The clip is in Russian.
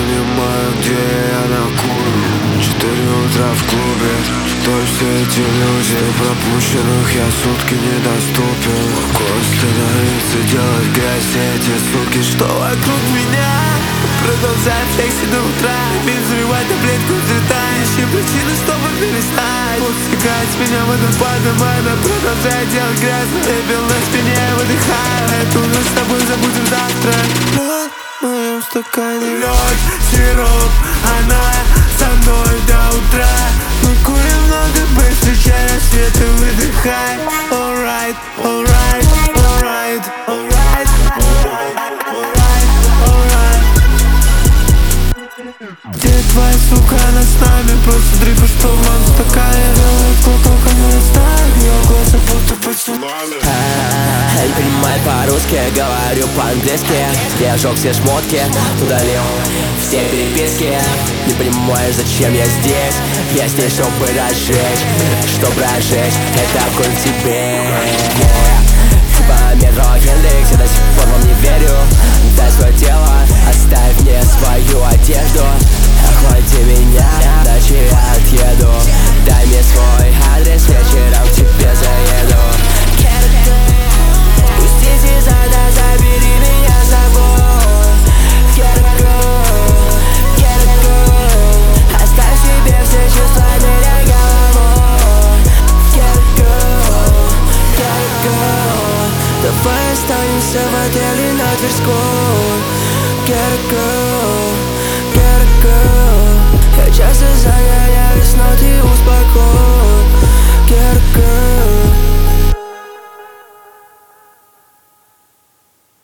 понимаю, где я накурю. 4 утра в клубе, кто все эти люди? Пропущенных я сутки недоступен. Курс становится делать грязь, все эти суки, что вокруг меня. Продолжаем флексить до утра, без взрывать таблетку цвета. Ищи причины, чтобы перестать пускать меня водопадом. Она продолжает делать грязно. Пепел на спине, выдыхаю. Эту ночь с тобой забудем завтра. Лед в моем стакане, лед, сироп. Она со мной до утра. Мы курим много, быстро чай, рассвет и выдыхай. Alright, alright, alright, alright, alright, alright. Где твоя сука, она с нами? Просто дрейфуешь в моем стакане. Делает глоток, она растает. Ее глаза будто поцеловали. Я не понимаю по-русски, говорю по-английски. Я сжег все шмотки, удалил все переписки. Не понимаешь, зачем я здесь? Я здесь, чтобы разжечь, это огонь в тебе. По метро Яндекс, я до сих пор вам не верю. Дай свое тело, оставь мне свою одежду. Охлади меня, иначе я отъеду. Дай мне свой адрес, вечером к тебе заеду. Пустите зада, забери меня с собой. Get it go, get it go. Оставь себе все чувства, меня головой. Get it go, get it go. Давай останемся в отеле на Тверской. Get it go, get it go. Я часто загоняюсь, но ты успокой. Get it go.